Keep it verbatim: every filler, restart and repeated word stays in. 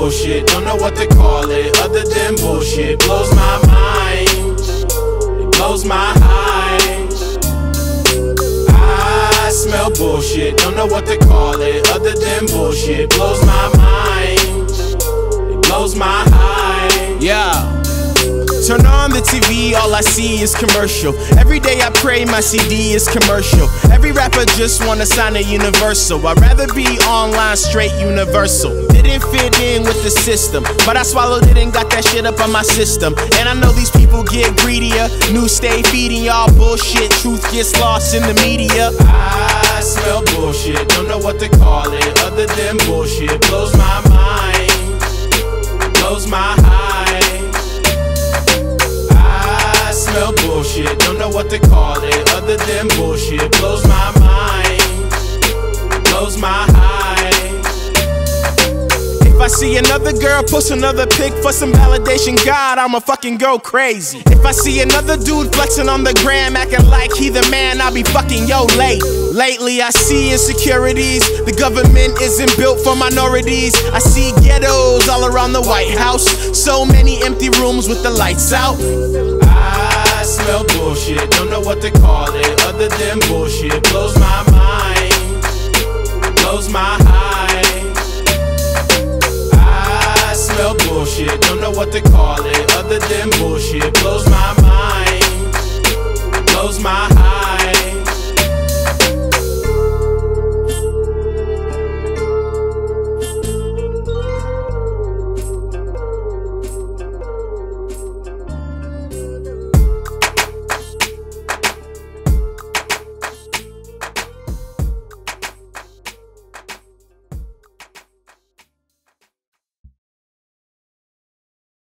bullshit, don't know what to call it other than bullshit. Blows my mind, it blows my high. I smell bullshit, don't know what to call it other than bullshit. Blows my mind, it blows my high. Yeah. Turn on the T V, all I see is commercial. Every day I pray my C D is commercial. Every rapper just wanna sign a Universal. I'd rather be online, straight universal. Didn't fit in with the system, but I swallowed it and got that shit up on my system. And I know these people get greedier. News stay feeding y'all bullshit. Truth gets lost in the media. I smell bullshit, don't know what to call it other than bullshit. Blows my mind, blows my high. Smell bullshit, don't know what to call it other than bullshit. Blows my mind, blows my high. If I see another girl post another pic for some validation, God, I'ma fucking go crazy. If I see another dude flexing on the gram, acting like he the man, I'll be fucking yo late. Lately I see insecurities, the government isn't built for minorities. I see ghettos all around the White House, so many empty rooms with the lights out. I smell bullshit, don't know what to call it other than bullshit. Blows my mind, blows my high. I smell bullshit, don't know what to call it